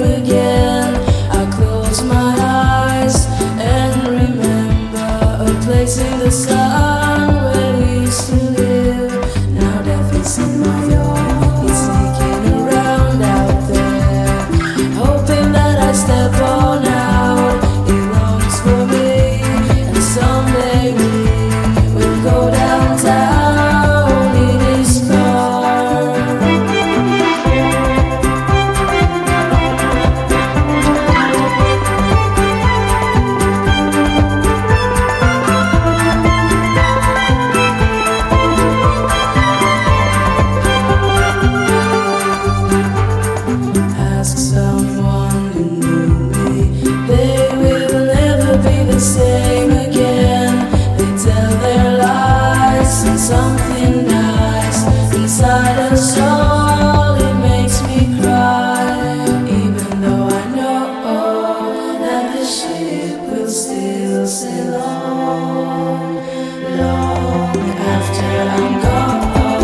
again. I close my eyes and remember a place in the sun where we used to live. Now death is in my yard, he's sneaking around out there, hoping that I step on out. He longs for me, and someday we will go downtown in his car. Ask someone who knew me, they will never be the same again. They tell their lies and something nice inside us all, it makes me cry. Even though I know that the ship will still sail on, long after I'm gone.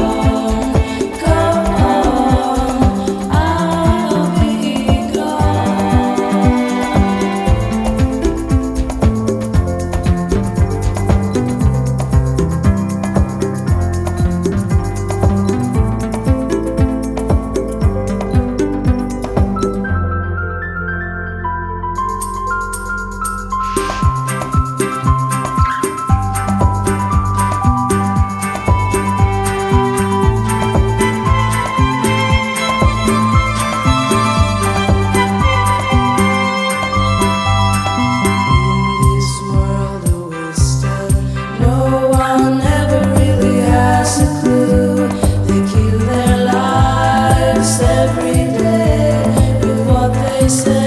I'll be gone. In this world of wisdom, no one ever really has a clue. They kill their lives every day with what they say.